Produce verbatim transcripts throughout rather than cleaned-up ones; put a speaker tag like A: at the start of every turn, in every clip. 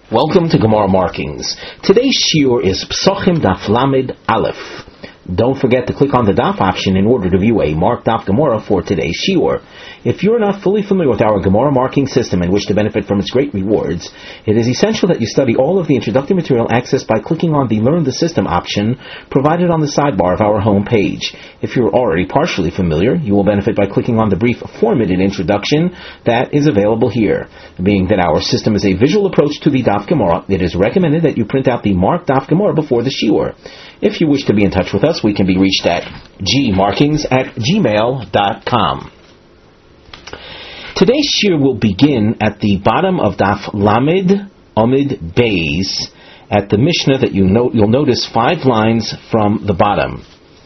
A: Welcome to Gemara Markings. Today's shiur is Psochim Daf Lamed Aleph. Don't forget to click on the Daf option in order to view a marked Daf Gemara for today's shiur. If you're not fully familiar with our Gemara marking system and wish to benefit from its great rewards, it is essential that you study all of the introductory material accessed by clicking on the Learn the System option provided on the sidebar of our home page. If you're already partially familiar, you will benefit by clicking on the brief formatted introduction that is available here. Being that our system is a visual approach to the Daf Gemara, it is recommended that you print out the marked Daf Gemara before the shiur. If you wish to be in touch with us, we can be reached at gmarkings at gmail dot com. Today's shiur will begin at the bottom of Daf Lamed Amid Beis at the Mishnah that you know, you'll notice five lines from the bottom.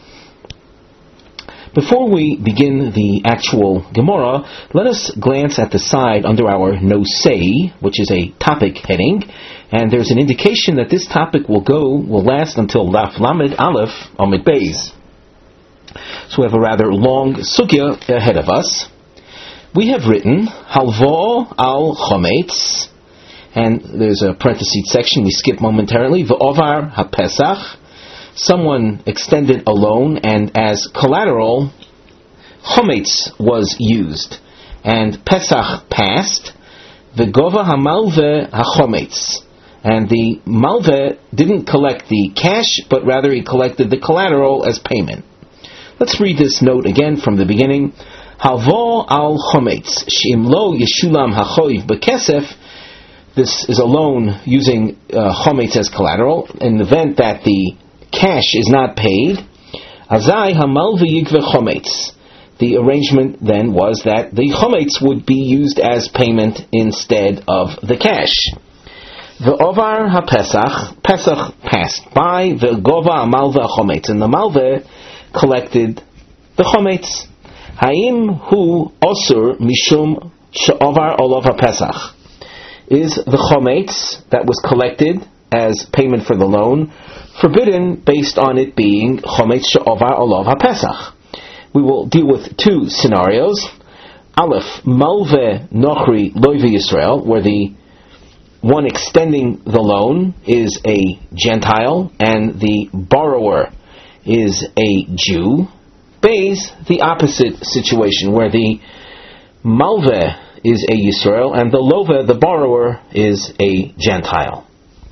A: Before we begin the actual Gemara, let us glance at the side under our Nosei, which is a topic heading, and there's an indication that this topic will go, will last until Daf Lamed Aleph Amid Beis. So we have a rather long sugya ahead of us. We have written Halvo al Chometz, and there's a parenthesis section we skip momentarily. V'ovar haPesach. Someone extended a loan, and as collateral, Chometz was used, and Pesach passed. V'gova hamalve haChometz, and the malve didn't collect the cash, but rather he collected the collateral as payment. Let's read this note again from the beginning. Halvo al Chometz, she'im lo yeshulam hachoiv bekesef. This is a loan using uh, Chometz as collateral. In the event that the cash is not paid, azai hamalve yigve Chometz. The arrangement then was that the Chometz would be used as payment instead of the cash. The ovar haPesach, Pesach passed by. The gova hamalve haChometz, and the malve collected the Chometz. Haim hu osur mishum she'ovar olav haPesach. Is the Chometz that was collected as payment for the loan forbidden based on it being Chometz she'ovar olav haPesach? We will deal with two scenarios. Aleph, malve nochri loive Yisrael, where the one extending the loan is a Gentile and the borrower is a Jew. Beis, the opposite situation, where the malve is a Yisrael and the love, the borrower, is a Gentile.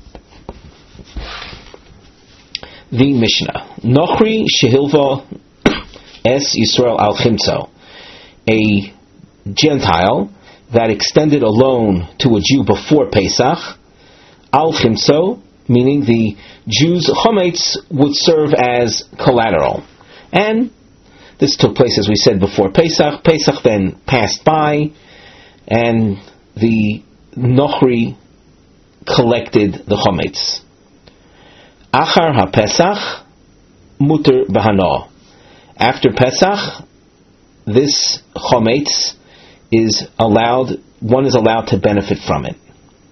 A: The Mishnah. Nochri shehilva es Yisrael al chimtzo. A Gentile that extended a loan to a Jew before Pesach, al chimtzo, meaning the Jew's Chometz would serve as collateral. And this took place, as we said, before Pesach. Pesach then passed by, and the Nochri collected the Chometz. Achar haPesach muter b'hano. After Pesach, this Chometz is allowed, one is allowed to benefit from it.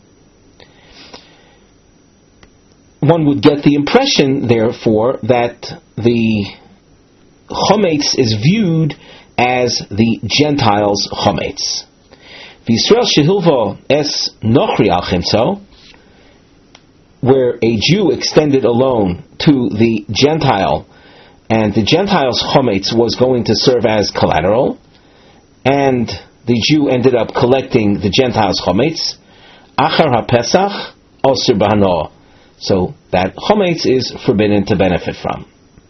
A: One would get the impression, therefore, that the Chometz is viewed as the Gentiles' Chometz. V'Yisrael shehilvo es nochri al chimtzo, where a Jew extended a loan to the Gentile, and the Gentile's Chometz was going to serve as collateral, and the Jew ended up collecting the Gentile's Chometz. Achar haPesach osur b'hano. So that Chometz is forbidden to benefit from.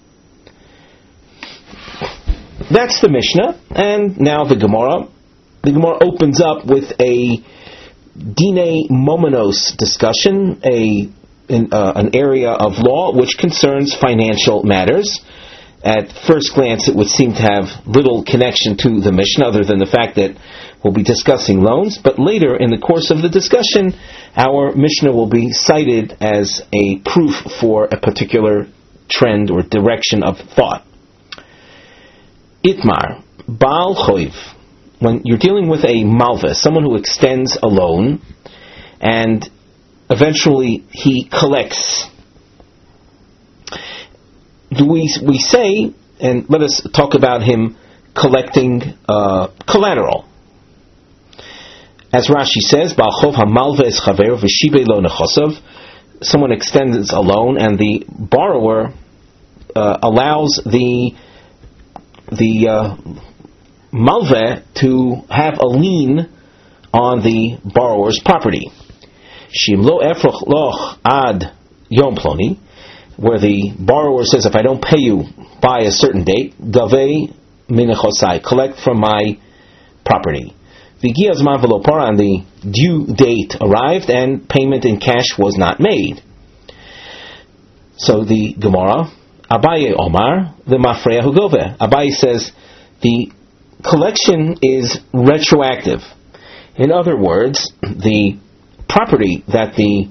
A: That's the Mishnah, and now the Gemara. The Gemara opens up with a Dine Momenos discussion, a in, uh, an area of law which concerns financial matters. At first glance, it would seem to have little connection to the Mishnah, other than the fact that we'll be discussing loans. But later, in the course of the discussion, our Mishnah will be cited as a proof for a particular trend or direction of thought. Itmar, Baal Choiv. When you're dealing with a malva, someone who extends a loan, and eventually he collects, do we we say, and let us talk about him collecting uh, collateral. As Rashi says, Ba'achov hamalve es chaver v'shibei lo nechosov. Someone extends a loan, and the borrower uh, allows the the uh, malve to have a lien on the borrower's property. Shim lo efroch loch ad yom ploni, where the borrower says, if I don't pay you by a certain date, gavei minechosai, collect from my property. V'giya zman v'lo para, and the due date arrived and payment in cash was not made. So the Gemara, Abaye Omar, the Mafreya Hugove. Abaye says the collection is retroactive. In other words, the property that the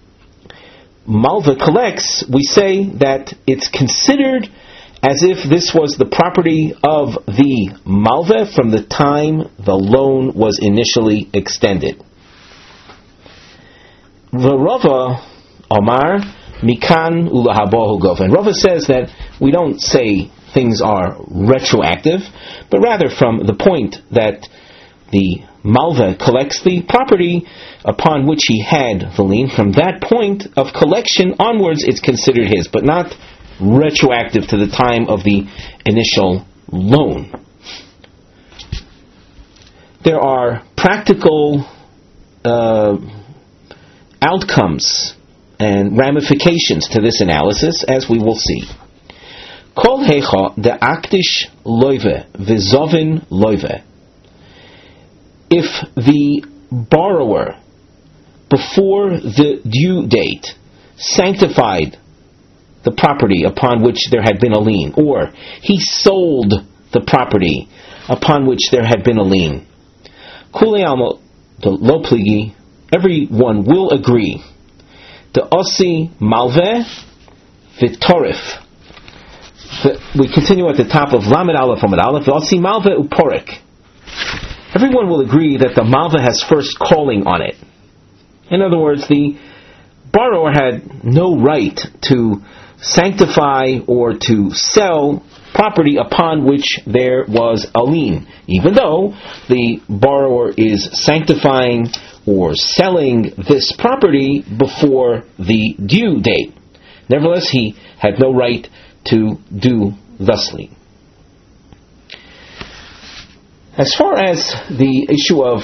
A: Malva collects, we say that it's considered as if this was the property of the Malva from the time the loan was initially extended. Rava Omar Mikan Ulahabohu Gov. And Rava says that we don't say things are retroactive, but rather from the point that the Malva collects the property upon which he had the lien, from that point of collection onwards it's considered his, but not retroactive to the time of the initial loan. There are practical uh, outcomes and ramifications to this analysis, as we will see. Kol hecha de aktish loive v'zovin loive. If the borrower, before the due date, sanctified the property upon which there had been a lien, or he sold the property upon which there had been a lien, Kuli almo the lo pligi, everyone will agree. The osi malve v'torif. We continue at the top of Lamed Aleph Lamed Aleph. The osi malve uporek. Everyone will agree that the malva has first calling on it. In other words, the borrower had no right to sanctify or to sell property upon which there was a lien, even though the borrower is sanctifying or selling this property before the due date. Nevertheless, he had no right to do thusly. As far as the issue of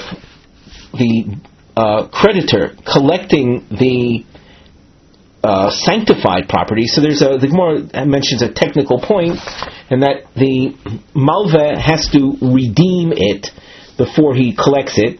A: the uh, creditor collecting the uh, sanctified property, so there's a, the Gemara mentions a technical point, and that the malva has to redeem it before he collects it,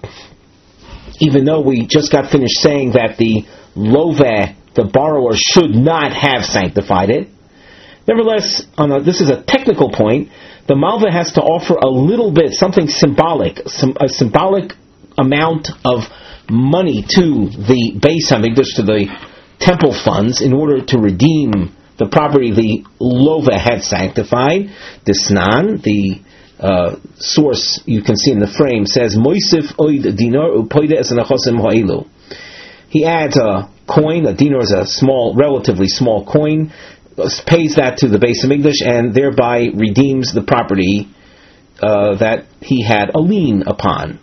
A: even though we just got finished saying that the love, the borrower, should not have sanctified it. Nevertheless, on a, this is a technical point, the malva has to offer a little bit, something symbolic, some, a symbolic amount of money to the Beis Hamikdash, to the temple funds, in order to redeem the property the lova had sanctified. The Snan, the uh, source you can see in the frame, says Moisif oid dinar upoide es anachosim ha'elu. He adds a coin. A dinar is a small, relatively small coin, pays that to the Beis Hamikdash, and thereby redeems the property uh, that he had a lien upon.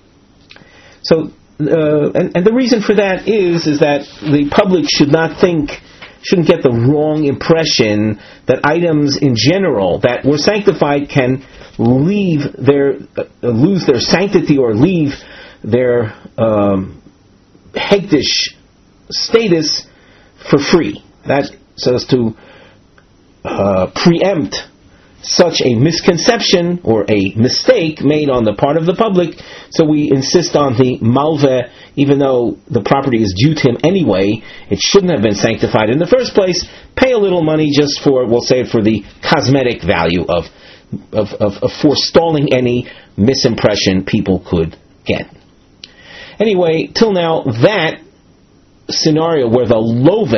A: So, uh, and, and the reason for that is is that the public should not think, shouldn't get the wrong impression that items in general that were sanctified can leave their uh, lose their sanctity or leave their um, hektish status for free. That so as to Uh, preempt such a misconception or a mistake made on the part of the public. So we insist on the malve, even though the property is due to him anyway, it shouldn't have been sanctified in the first place. Pay a little money just for, we'll say, for the cosmetic value of of, of, of forestalling any misimpression people could get. Anyway, till now, that scenario where the love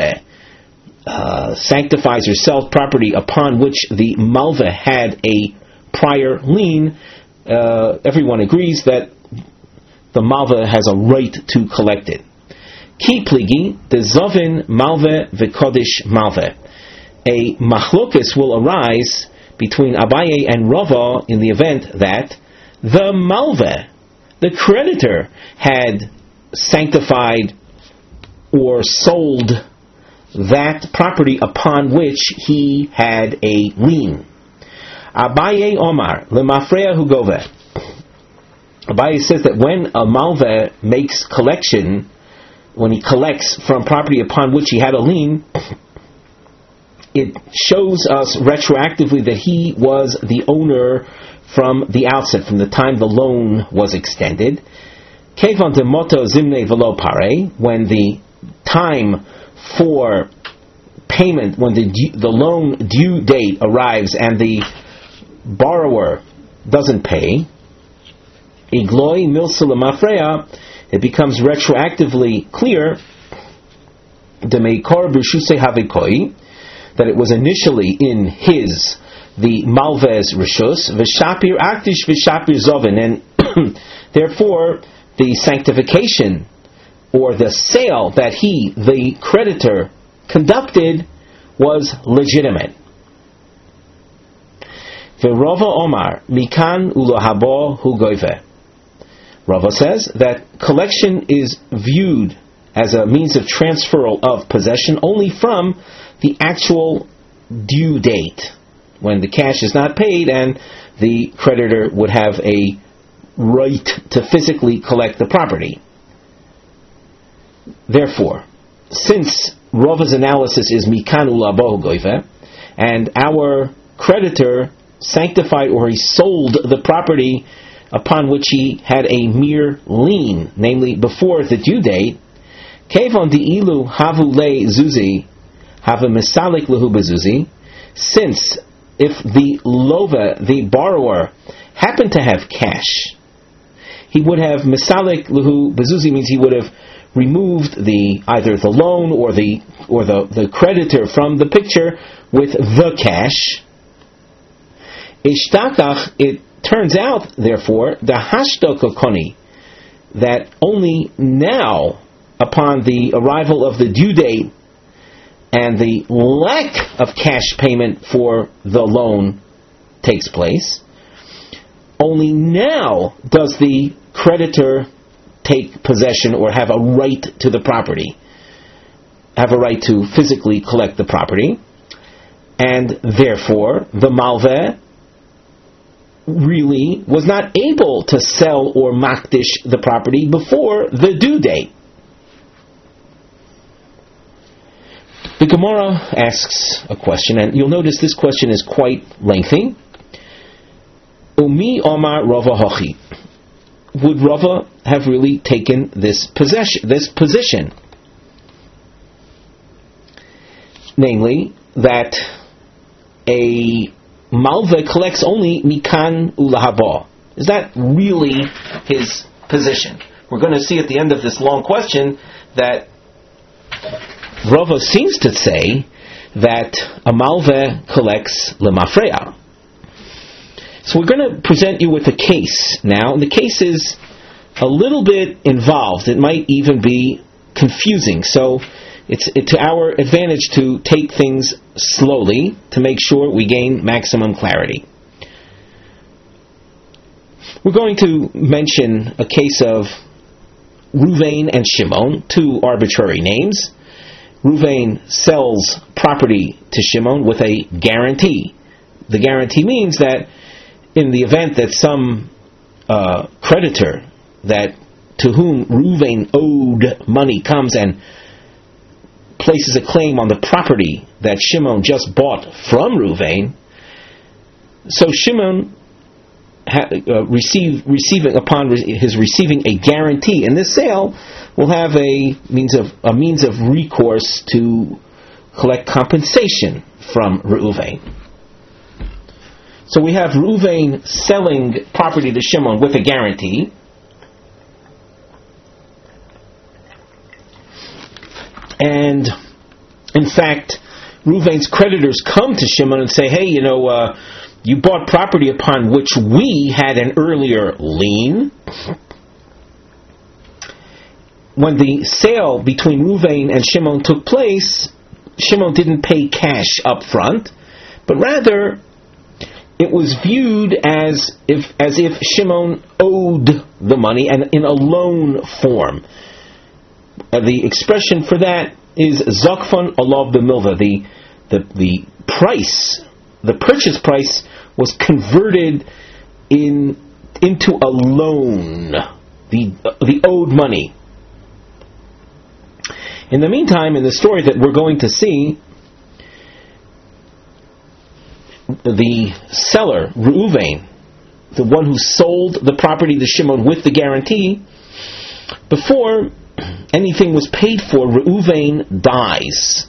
A: Uh, sanctifies or sells property upon which the malva had a prior lien, uh, everyone agrees that the malva has a right to collect it. Ki pligi, the zovin malva v'kodesh malva. A machlokes will arise between Abaye and Rava in the event that the malva the creditor had sanctified or sold that property upon which he had a lien. Abaye Omar, lemafreya hu goveh. Abaye says that when a malveh makes collection, when he collects from property upon which he had a lien, it shows us retroactively that he was the owner from the outset, from the time the loan was extended. Kevan de moto zimne velo pare, when the time for payment, when the the loan due date arrives and the borrower doesn't pay, igloi milsa lemafreya, it becomes retroactively clear de meikor b'shusei havikoi, that it was initially in his, the malvez rishus, v'shapir aktish v'shapir zovin, and therefore the sanctification or the sale that he, the creditor, conducted was legitimate. V'rova Omar, mikan ulohabo hu goyve. Rava says that collection is viewed as a means of transferal of possession only from the actual due date, when the cash is not paid and the creditor would have a right to physically collect the property. Therefore, since Rava's analysis is mikan ulabo goyve, and our creditor sanctified or he sold the property upon which he had a mere lien, namely before the due date, kevon di ilu havu le zuzi have a misalik lehu bezuzi, since if the lova, the borrower, happened to have cash, he would have misalik lehu bezuzi, means he would have removed the either the loan or the or the, the creditor from the picture with the cash. Ishtakach, it turns out, therefore, the hashtaka koni, that only now, upon the arrival of the due date and the lack of cash payment for the loan takes place, only now does the creditor take possession or have a right to the property, have a right to physically collect the property, and therefore the malveh really was not able to sell or makdish the property before the due date. The Gemara asks a question, and you'll notice this question is quite lengthy. Umi Omar Rava Hochi. Would Rava have really taken this possession, this position? Namely, that a malveh collects only mikan ulahaba. Is that really his position? We're going to see at the end of this long question that Rava seems to say that a malveh collects lemafreya. So we're going to present you with a case now, and the case is a little bit involved. It might even be confusing. So it's it, to our advantage to take things slowly to make sure we gain maximum clarity. We're going to mention a case of Ruvain and Shimon, two arbitrary names. Ruvain sells property to Shimon with a guarantee. The guarantee means that in the event that some uh, creditor that to whom Ruvain owed money comes and places a claim on the property that Shimon just bought from Ruvain, so Shimon ha- uh, receive, receiving upon re- his receiving a guarantee in this sale will have a means of a means of recourse to collect compensation from Reuven. So we have Reuven selling property to Shimon with a guarantee. And in fact, Reuven's creditors come to Shimon and say, hey, you know, uh, you bought property upon which we had an earlier lien. When the sale between Reuven and Shimon took place, Shimon didn't pay cash up front, but rather it was viewed as if as if Shimon owed the money, and in a loan form. Uh, the expression for that is Zakfan Alav B'milva. The the the price, the purchase price, was converted in into a loan, the uh, the owed money. In the meantime, in the story that we're going to see, the seller, Reuven, the one who sold the property to Shimon with the guarantee, before anything was paid for, Reuven dies.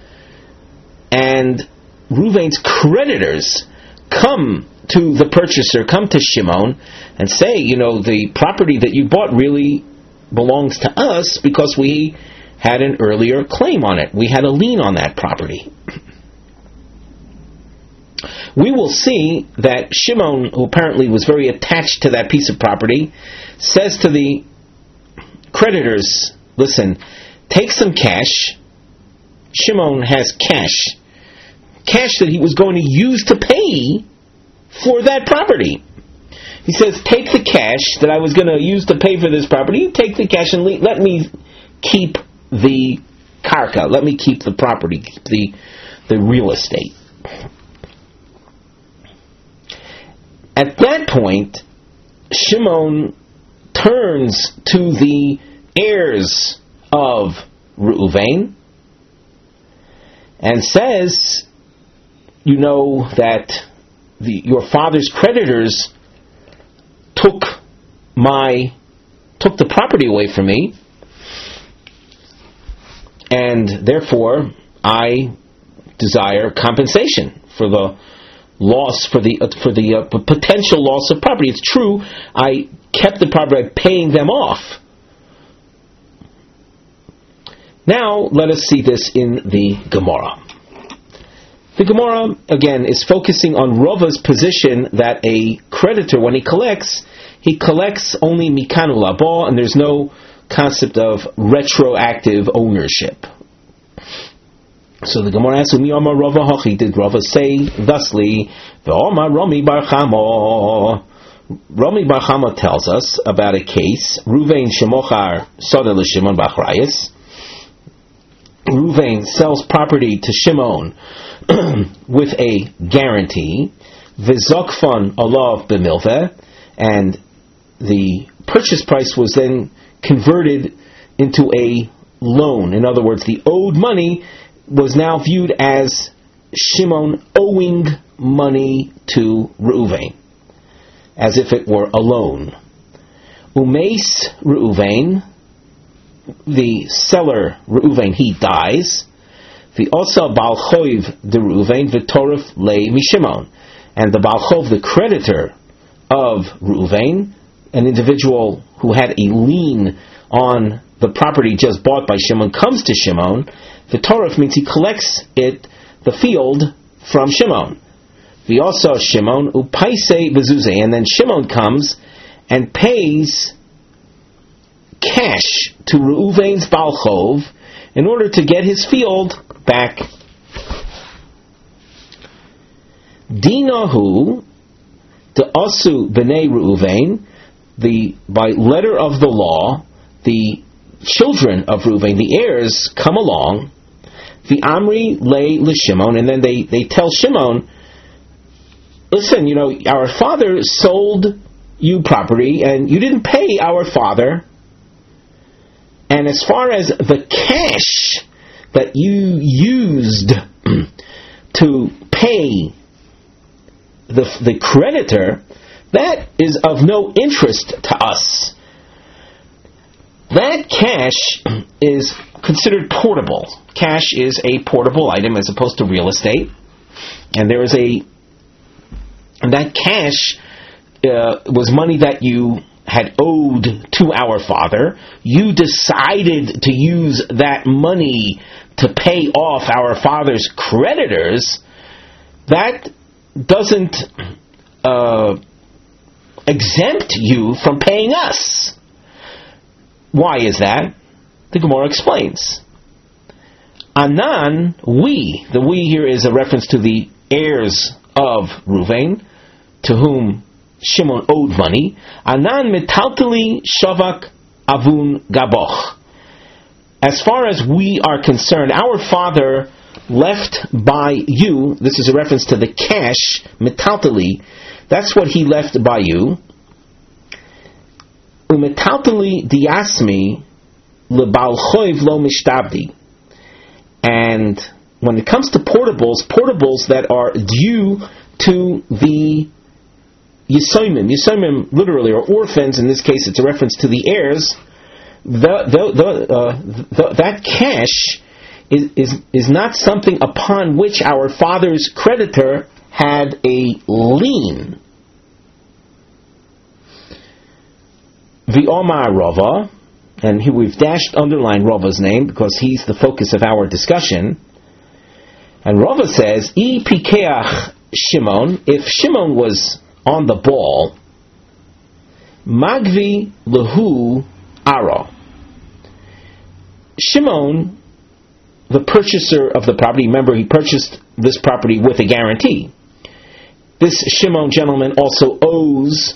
A: And Reuven's creditors come to the purchaser, come to Shimon, and say, you know, the property that you bought really belongs to us because we had an earlier claim on it. We had a lien on that property. We will see that Shimon, who apparently was very attached to that piece of property, says to the creditors, listen, take some cash. Shimon has cash. Cash that he was going to use to pay for that property. He says, take the cash that I was going to use to pay for this property, take the cash and let me keep the karka, let me keep the property, keep the, the real estate. At that point, Shimon turns to the heirs of Reuven and says, you know that the, your father's creditors took my took the property away from me, and therefore I desire compensation for the loss, for the uh, for the uh, potential loss of property. It's true, I kept the property by paying them off. Now let us see this in the Gemara. The Gemara, again, is focusing on Rava's position that a creditor, when he collects, he collects only mikanu laba, and there's no concept of retroactive ownership. So the Gemara asks, "Mi amar Rava hachi?" Did Rava say thusly? Ve'omar Rami bar Chama. Rami bar Chama tells us about a case. Reuven shemochar sada l'Shimon b'achrayis. Reuven sells property to Shimon with a guarantee. V'zokfan alav b'milveh, and the purchase price was then converted into a loan. In other words, the owed money was now viewed as Shimon owing money to Reuven, as if it were a loan. Umeis Reuven, the seller Reuven, he dies. The also Baal Choiv de Reuven v'torif lei mishimon, and the Baal Chov, the creditor of Reuven, an individual who had a lien on the property just bought by Shimon, comes to Shimon. The Torah means he collects it, the field, from Shimon. We also Shimon upaise bezuze, and then Shimon comes and pays cash to Reuven's Baal Chov in order to get his field back. Dinahu the asu b'nei Reuven, the by letter of the law, the children of Reuven, the heirs, come along. The Amri lay l'Shimon, and then they, they tell Shimon, listen, you know, our father sold you property, and you didn't pay our father. And as far as the cash that you used to pay the the creditor, that is of no interest to us. That cash is considered portable. Cash is a portable item as opposed to real estate. And there is a... And that cash uh, was money that you had owed to our father. You decided to use that money to pay off our father's creditors. That doesn't uh, exempt you from paying us. Why is that? The Gemara explains. Anan, we, the we here is a reference to the heirs of Reuven. to whom Shimon owed money, Anan metaltali shavak avun gaboch. As far as we are concerned, our father left by you, this is a reference to the cash, metaltali, that's what he left by you. Umetaltali diasmi lebal choiv lo mishtabdi. And when it comes to portables, portables that are due to the Yisoimim, Yisoimim literally are orphans, in this case it's a reference to the heirs, the, the, the, uh, the, that cash is, is, is not something upon which our father's creditor had a lien. V'omar Rava, and here we've dashed underline Rava's name because he's the focus of our discussion. And Rava says, I pikeach Shimon, if Shimon was on the ball, magvi lehu ara. Shimon, the purchaser of the property, remember he purchased this property with a guarantee. This Shimon gentleman also owes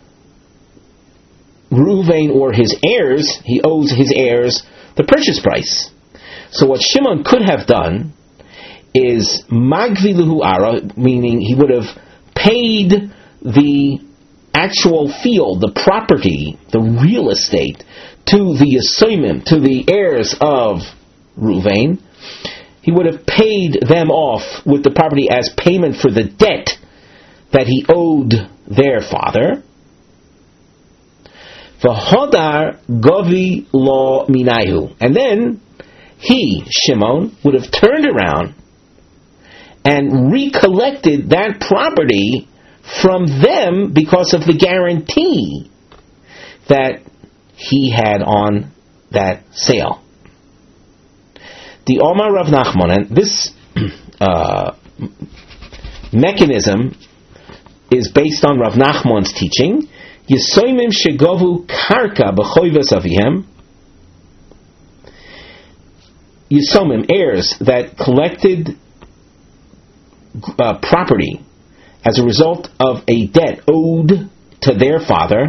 A: Reuven or his heirs, he owes his heirs the purchase price. So what Shimon could have done is magvi lehu ara, meaning he would have paid the actual field, the property, the real estate, to the Yisoimim, to the heirs of Reuven. He would have paid them off with the property as payment for the debt that he owed their father. V'hodar govi lo minayu. And then he, Shimon, would have turned around and recollected that property from them because of the guarantee that he had on that sale. The Omar Rav Nachman, and this uh, mechanism is based on Rav Nachman's teaching, Yisoimim shegovu karka b'choivas avihem, Yisomim, heirs that collected uh, property as a result of a debt owed to their father,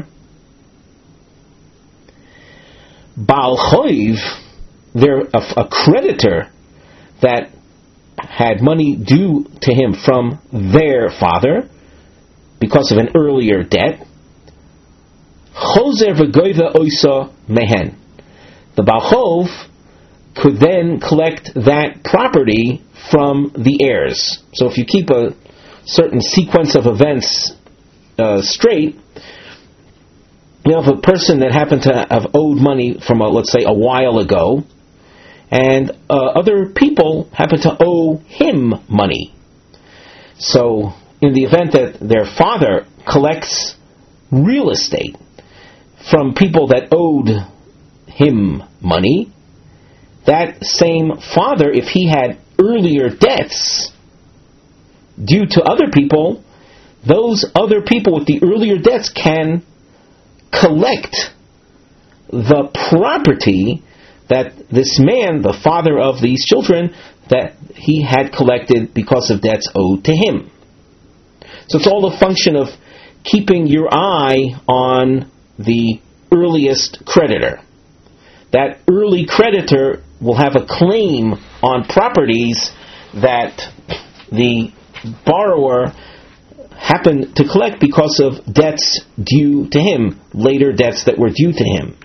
A: Baal Choiv, they're a, a creditor that had money due to him from their father because of an earlier debt, Choser v'goyva oisa mehen. The Baal Chov could then collect that property from the heirs. So if you keep a certain sequence of events uh, straight, you know, if a person that happened to have owed money from, a, let's say, a while ago, and uh, other people happen to owe him money. So in the event that their father collects real estate from people that owed him money, that same father, if he had earlier debts due to other people, those other people with the earlier debts can collect the property that this man, the father of these children, that he had collected because of debts owed to him. So it's all a function of keeping your eye on the earliest creditor. That early creditor will have a claim on properties that the borrower happened to collect because of debts due to him, later debts that were due to him.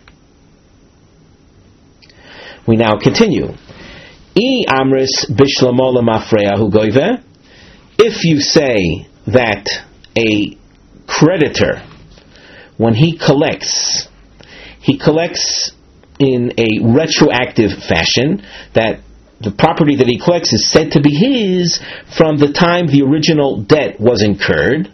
A: We now continue. I amris bishlamola mafreyahu goyve. If you say that a creditor, when he collects, he collects in a retroactive fashion, that the property that he collects is said to be his from the time the original debt was incurred.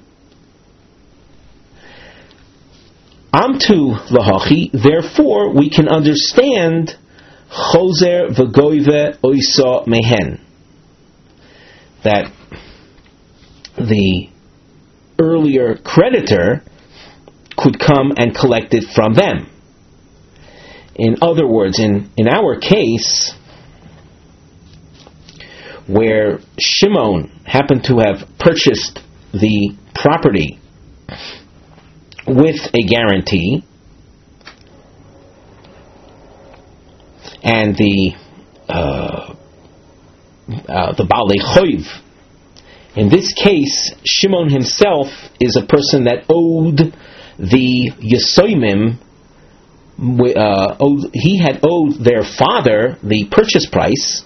A: Amtu lahachi, therefore we can understand choser v'goyve oisa mehen, that the earlier creditor could come and collect it from them. In other words, in, in our case, where Shimon happened to have purchased the property with a guarantee, and the uh, uh, the Baalei Choiv. In this case, Shimon himself is a person that owed the Yesoimim. Uh, owed, he had owed their father the purchase price,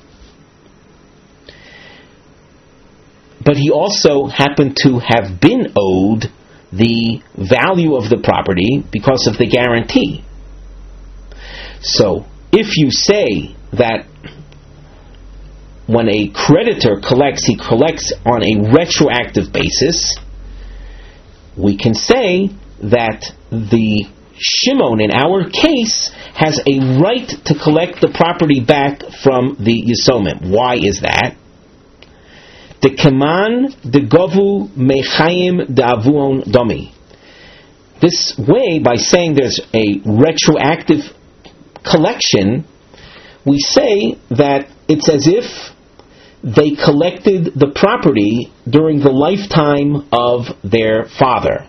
A: but he also happened to have been owed the value of the property because of the guarantee. So, if you say that when a creditor collects, he collects on a retroactive basis, we can say that the Shimon, in our case, has a right to collect the property back from the Yisomim. Why is that? The Keman de Govu Mechayim de Avuon Domi. This way, by saying there's a retroactive collection, we say that it's as if they collected the property during the lifetime of their father.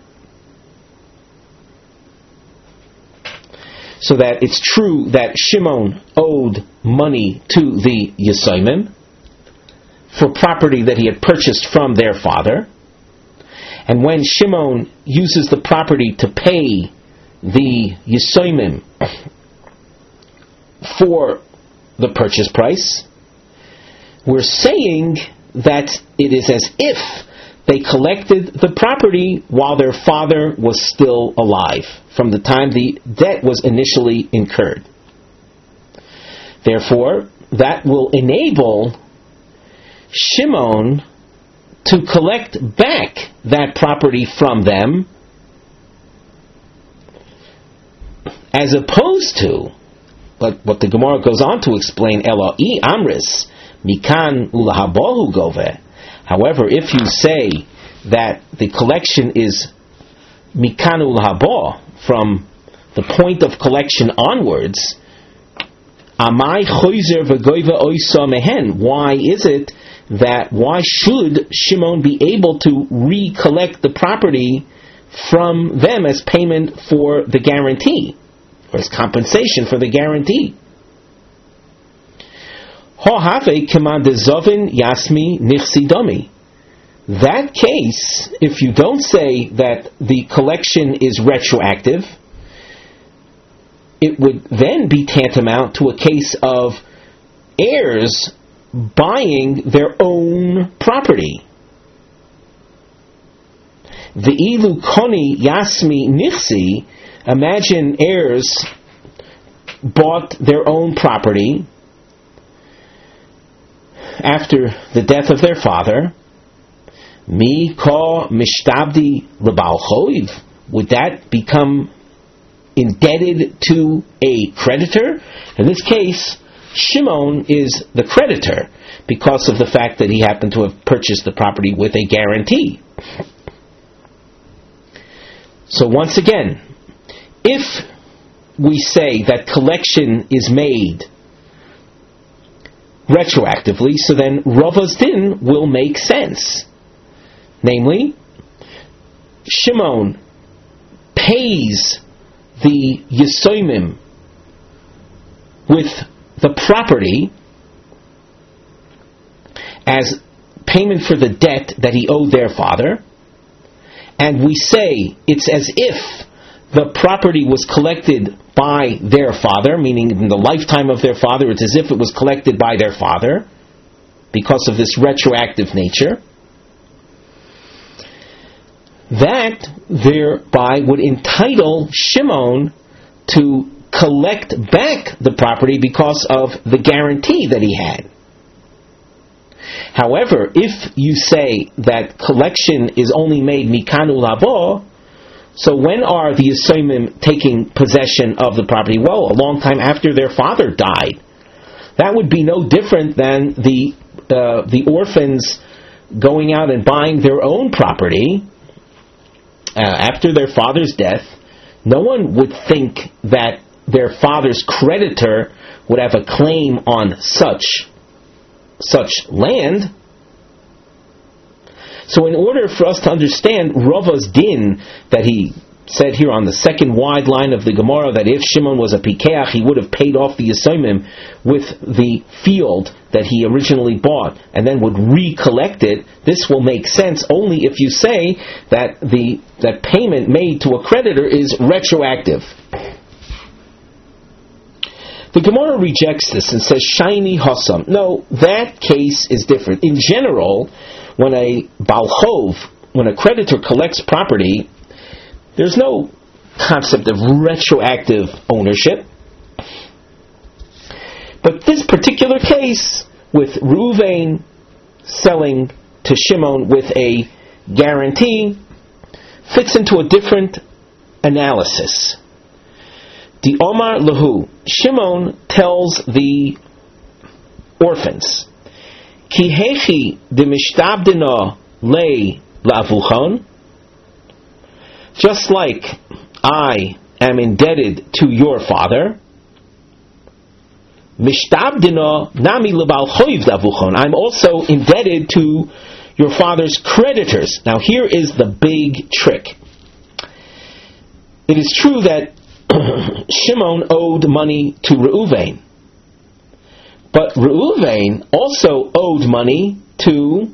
A: So that it's true that Shimon owed money to the Yesoimim for property that he had purchased from their father. And when Shimon uses the property to pay the Yesoimim for the purchase price, we're saying that it is as if they collected the property while their father was still alive, from the time the debt was initially incurred. Therefore, that will enable Shimon to collect back that property from them, as opposed to what, what the Gemara goes on to explain, Elo I Amris, Mikan Ulahabohu Gove. However, if you say that the collection is Mikan Ulahabo, from the point of collection onwards, Amai Choizer V'Goiva Oisa Mehen, why is it that, why should Shimon be able to recollect the property from them as payment for the guarantee, or as compensation for the guarantee? Hohave Keman Dezovin Yasmi Nichsidomi. That case, if you don't say that the collection is retroactive, it would then be tantamount to a case of heirs buying their own property. The Ilu Koni Yasmi Nichsi, imagine heirs bought their own property after the death of their father. Mi ko mishtabdi lebal choiv. Would that become indebted to a creditor? In this case, Shimon is the creditor because of the fact that he happened to have purchased the property with a guarantee. So once again, if we say that collection is made retroactively, so then Rava's din will make sense. Namely, Shimon pays the Yesoimim with the property as payment for the debt that he owed their father, and we say it's as if the property was collected by their father, meaning in the lifetime of their father, it's as if it was collected by their father because of this retroactive nature. That thereby would entitle Shimon to collect back the property because of the guarantee that he had. However, if you say that collection is only made mikanu labo, so when are the Yisomim taking possession of the property? Well, a long time after their father died. That would be no different than the uh, the orphans going out and buying their own property uh, after their father's death. No one would think that their father's creditor would have a claim on such such land. So in order for us to understand Rava's din that he said here on the second wide line of the Gemara, that if Shimon was a pikeach, he would have paid off the Yisomim with the field that he originally bought and then would recollect it, this will make sense only if you say that the that payment made to a creditor is retroactive. The Gemara rejects this and says, Shiny Hassam. No, that case is different. In general, when a Balchov, when a creditor collects property, there's no concept of retroactive ownership. But this particular case, with Reuven selling to Shimon with a guarantee, fits into a different analysis. The Omar Lahu, Shimon tells the orphans, Ki hechi de mishtabdina lei la'avuchon, just like I am indebted to your father, Mishtabdina nami lebal choiv davuchon, I'm also indebted to your father's creditors. Now here is the big trick. It is true that Shimon owed money to Reuven, but Reuven also owed money to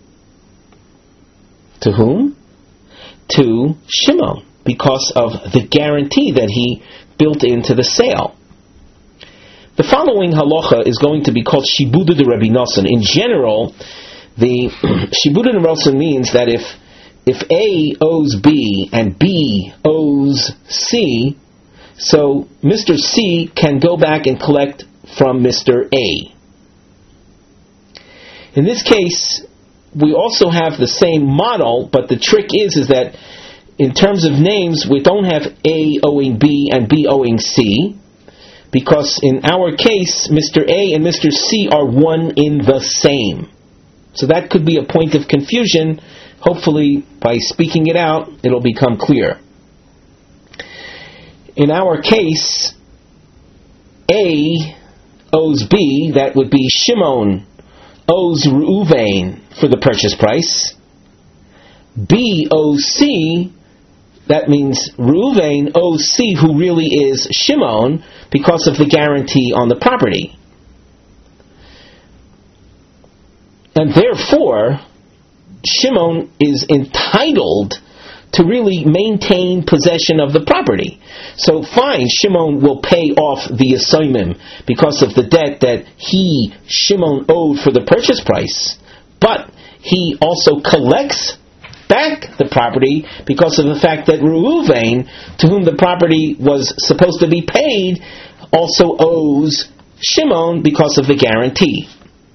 A: to whom? To Shimon, because of the guarantee that he built into the sale. The following halacha is going to be called Shibuda de Rabbi Nosson. In general, the Shibuda de Rabbi Nosson means that if if A owes B and B owes C, so Mister C can go back and collect from Mister A. In this case, we also have the same model, but the trick is, is that in terms of names, we don't have A owing B and B owing C, because in our case, Mister A and Mister C are one in the same. So that could be a point of confusion. Hopefully, by speaking it out, it'll become clear. In our case, A owes B, that would be Shimon owes Reuven for the purchase price. B owes C, that means Reuven owes C, who really is Shimon, because of the guarantee on the property. And therefore, Shimon is entitled to really maintain possession of the property. So fine, Shimon will pay off the assignment because of the debt that he, Shimon, owed for the purchase price. But he also collects back the property because of the fact that Reuven, to whom the property was supposed to be paid, also owes Shimon because of the guarantee.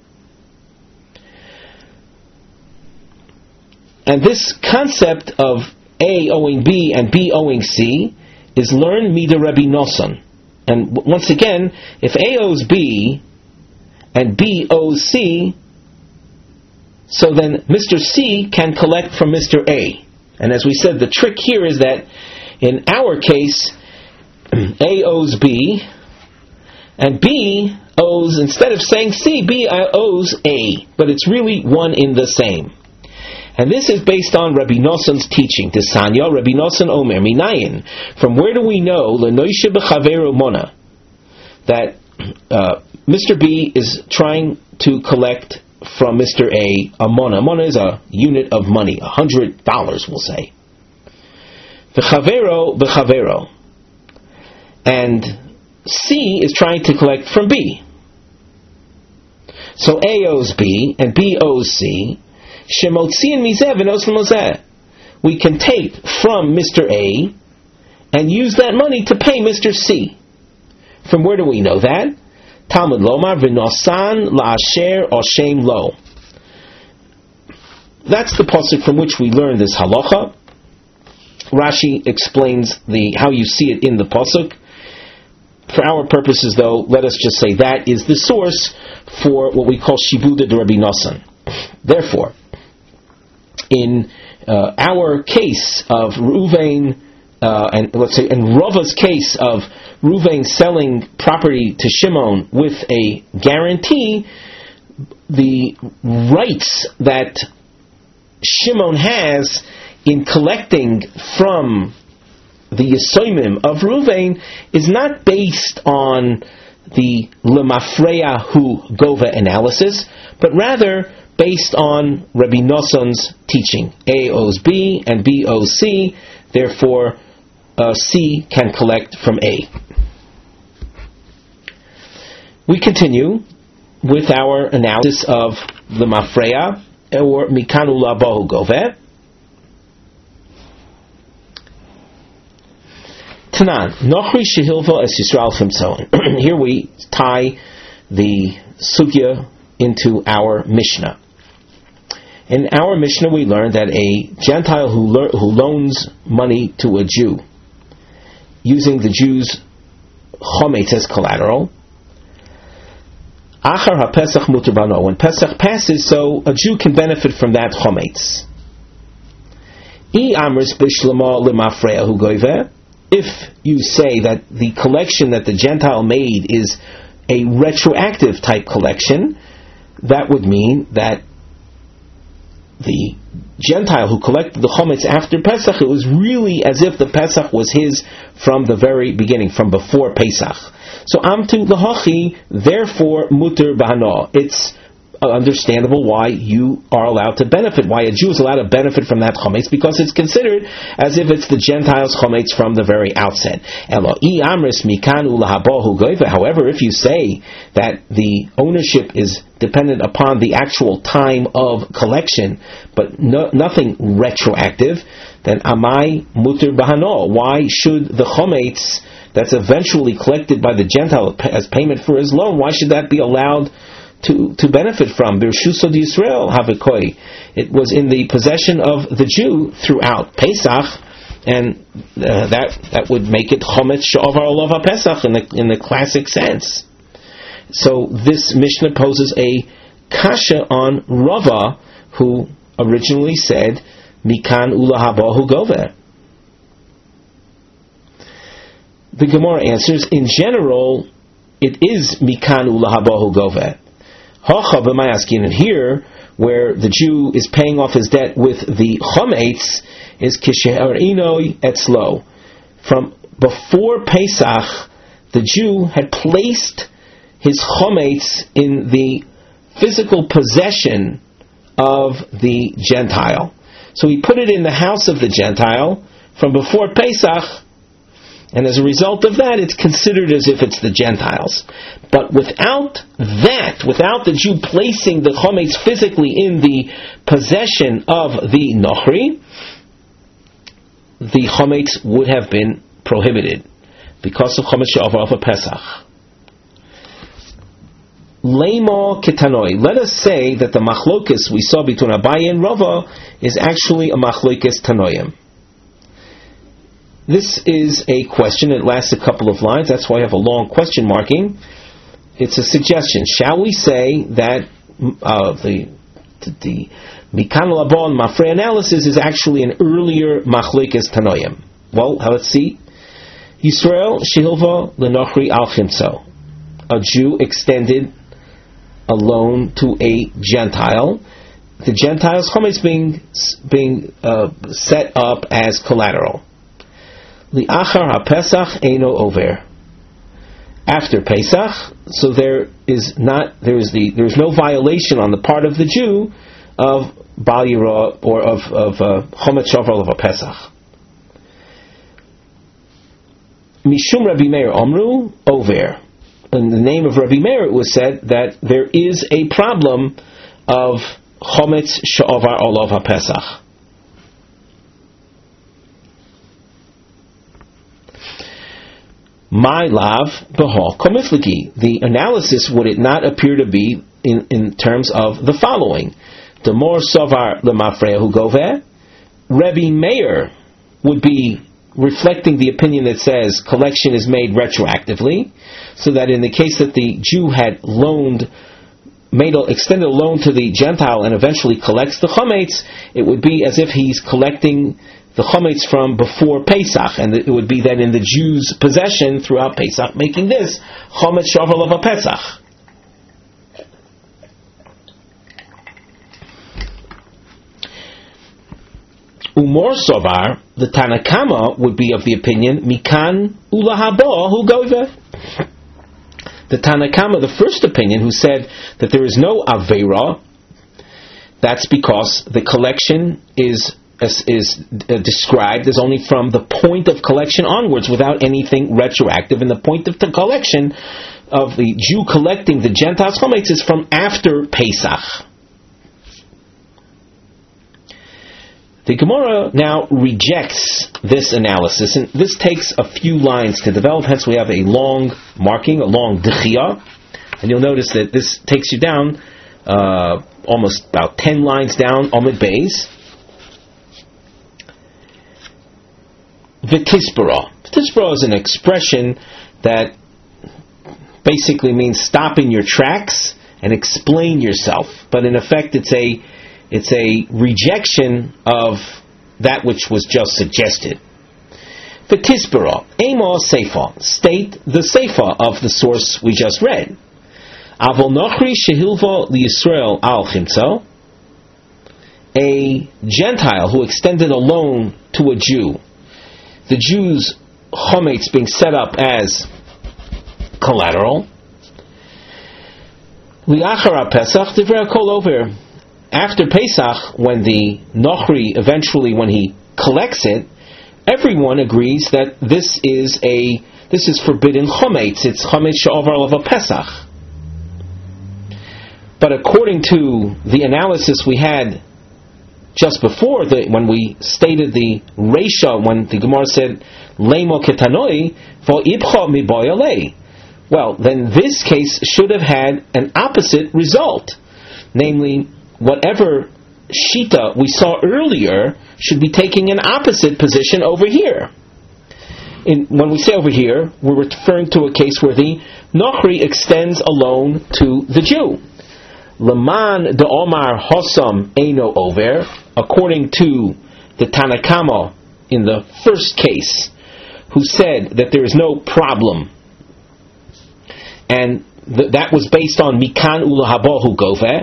A: And this concept of A owing B and B owing C is learned mida Rabbi Nosson. And w- once again, if A owes B and B owes C, so then Mister C can collect from Mister A. And as we said, the trick here is that in our case, A owes B, and B owes, instead of saying C, B owes A. But it's really one in the same. And this is based on Rabbi Nosson's teaching. Tisanya, Rabbi Nosson Omer, Minayin. From where do we know, L'noishe b'chaveru mona, that uh, Mister B is trying to collect from Mister A a mona. Mona is a unit of money, a hundred dollars, we'll say. V'chavero b'chavero. And C is trying to collect from B. So A owes B, and B owes C. We can take from Mister A and use that money to pay Mister C. From where do we know that? Talmud Lomar v'nosan la'asher oshem lo. That's the pasuk from which we learn this halacha. Rashi explains the how you see it in the pasuk. For our purposes, though, let us just say that is the source for what we call Shibuda de Rabbi Nosson. Therefore, in uh, our case of Reuven, uh, and let's say in Rava's case of Reuven selling property to Shimon with a guarantee, the rights that Shimon has in collecting from the Yesoimim of Ruvain is not based on the Lemafreya Hu Gova analysis, but rather based on Rabbi Nosson's teaching. A owes B and B owes C, therefore uh, C can collect from A. We continue with our analysis of Lemafreya or Mikanu Labohu Gove. Tanan, Nochri Shehilva es Yisrael Chimtzoin. Here we tie the sugya into our Mishnah. In our Mishnah we learn that a Gentile who, le- who loans money to a Jew, using the Jew's chometz as collateral, Achar HaPesach muter bano. When Pesach passes, so a Jew can benefit from that chometz. I amris bishlama lemafreya hu goyveh. If you say that the collection that the Gentile made is a retroactive type collection, that would mean that the Gentile who collected the chometz after Pesach, it was really as if the Pesach was his from the very beginning, from before Pesach. So amtu lahachi, therefore muter bahana. It's understandable why you are allowed to benefit, why a Jew is allowed to benefit from that chometz, because it's considered as if it's the Gentiles' chometz from the very outset. However, if you say that the ownership is dependent upon the actual time of collection, but no, nothing retroactive, then amai muter bahano. Why should the chometz that's eventually collected by the Gentile as payment for his loan, why should that be allowed to, to benefit from? Birshusod Yisrael Havikoi. It was in the possession of the Jew throughout Pesach, and uh, that that would make it Chometz She'ovar Olav HaPesach in the, in the classic sense. So this Mishnah poses a kasha on Rava, who originally said Mikan Ula Haba Hu Goveh. The Gemara answers, in general, it is Mikan Ula Haba Hu Goveh. Hacha b'mayaskin, and here, where the Jew is paying off his debt with the chometz, is kishe'ar'inoi etzlo. From before Pesach, the Jew had placed his chometz in the physical possession of the Gentile. So he put it in the house of the Gentile from before Pesach, and as a result of that, it's considered as if it's the Gentiles. But without that, without the Jew placing the chometz physically in the possession of the Nochri, the chometz would have been prohibited because of chometz she'ovar of Pesach. Leimo ketanoi. Let us say that the machlokes we saw between Abaye and Rava is actually a machlokes tanoim. This is a question. It lasts a couple of lines. That's why I have a long question marking. It's a suggestion. Shall we say that uh, the the Mikan Labon Mafre analysis is actually an earlier machlokes tanoim? Well, let's see. Yisrael shehilva lenochri al chimtzo. A Jew extended a loan to a Gentile. The Gentile's chometz being being uh, set up as collateral. Li'achar ha-Pesach eino over. After Pesach, so there is not there is the there is no violation on the part of the Jew of Bal Yira or of of chometz she'ovar of a Pesach. Mishum Rabbi Meir Omru over. In the name of Rabbi Meir, it was said that there is a problem of chometz she'ovar olav ha-Pesach. My lav behal komifliki. The analysis, would it not appear to be in, in terms of the following: the more savar lemafreya hu goveh. Rabbi Meir would be reflecting the opinion that says collection is made retroactively, so that in the case that the Jew had loaned, made a, extended a loan to the Gentile and eventually collects the chometz, it would be as if he's collecting the chometz from before Pesach, and it would be then in the Jew's possession throughout Pesach, making this chometz she'ovar olav ha-Pesach. Umor Sovar, the Tanakama would be of the opinion, Mikan Ulahaba Hu Goive. The Tanakama, the first opinion, who said that there is no Avera, that's because the collection is is, is uh, described as only from the point of collection onwards, without anything retroactive, and the point of the collection of the Jew collecting the Gentiles' chometz is from after Pesach. The Gemara now rejects this analysis, and this takes a few lines to develop, hence we have a long marking, a long dechia, and you'll notice that this takes you down uh, almost about ten lines down, Omid Beis. V'tisbara. V'tisbara is an expression that basically means stop in your tracks and explain yourself, but in effect it's a It's a rejection of that which was just suggested. V'tisbara, ema seifa, state the seifa of the source we just read. Avol nochri shehilva liyisrael al chimtzo, a Gentile who extended a loan to a Jew, the Jew's chometz being set up as collateral. Liachara Pesach divrei kol over. After Pesach, when the Nochri eventually, when he collects it, everyone agrees that this is a this is forbidden chometz. It's chometz she'ovar lava Pesach. But according to the analysis we had just before, the, when we stated the Reisha, when the Gemara said Leimo ketanoi vo ibcha miboyalei, well, then this case should have had an opposite result, namely, whatever shita we saw earlier should be taking an opposite position over here. In, when we say over here, we're referring to a case where the Nochri extends a loan to the Jew. Laman de Omar Hossam Eino Over, according to the Tanakama in the first case, who said that there is no problem, and th- that was based on Mikan Ulahabohu Goveh.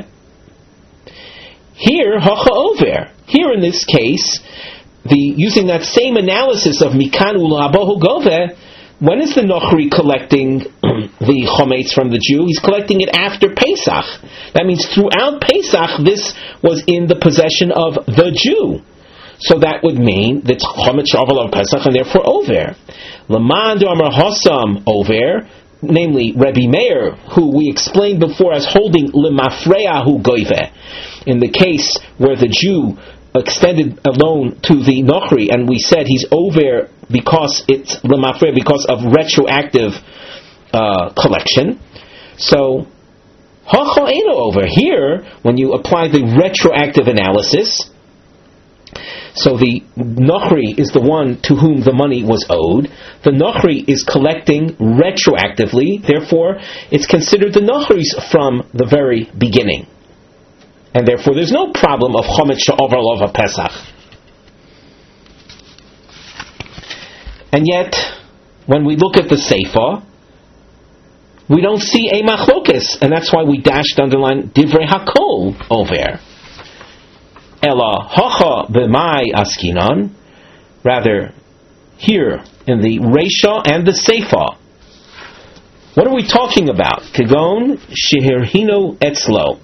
A: Here, Hacha Over. Here in this case, the using that same analysis of Mikan Ulahabohu Goveh, when is the Nochri collecting the chometz from the Jew? He's collecting it after Pesach. That means throughout Pesach, this was in the possession of the Jew. So that would mean that chometz shaval of Pesach, and therefore over. Laman Amar Hossam over, namely Rebbe Meir, who we explained before as holding lemafreahu goive, in the case where the Jew extended a loan to the Nochri, and we said he's over because it's lemafre, because of retroactive uh, collection. So hacha eno over here, when you apply the retroactive analysis, so the Nochri is the one to whom the money was owed. The Nochri is collecting retroactively, therefore it's considered the Nochri's from the very beginning. And therefore there's no problem of chometz she'ovar lova Pesach. And yet, when we look at the Seifa, we don't see a machlokes, and that's why we dashed underline divrei hakol over. Ela hacha b'mai askinan, rather here in the Reisha and the Seifa. What are we talking about? Kagon shehirhino etzlo.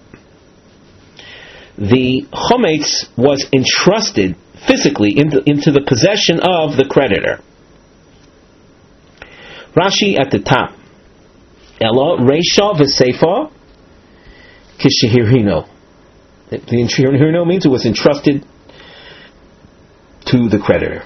A: The chometz was entrusted physically into, into the possession of the creditor. Rashi at the top. Ela Reisha v'Seifa kishehirhino. The hirhino means it was entrusted to the creditor.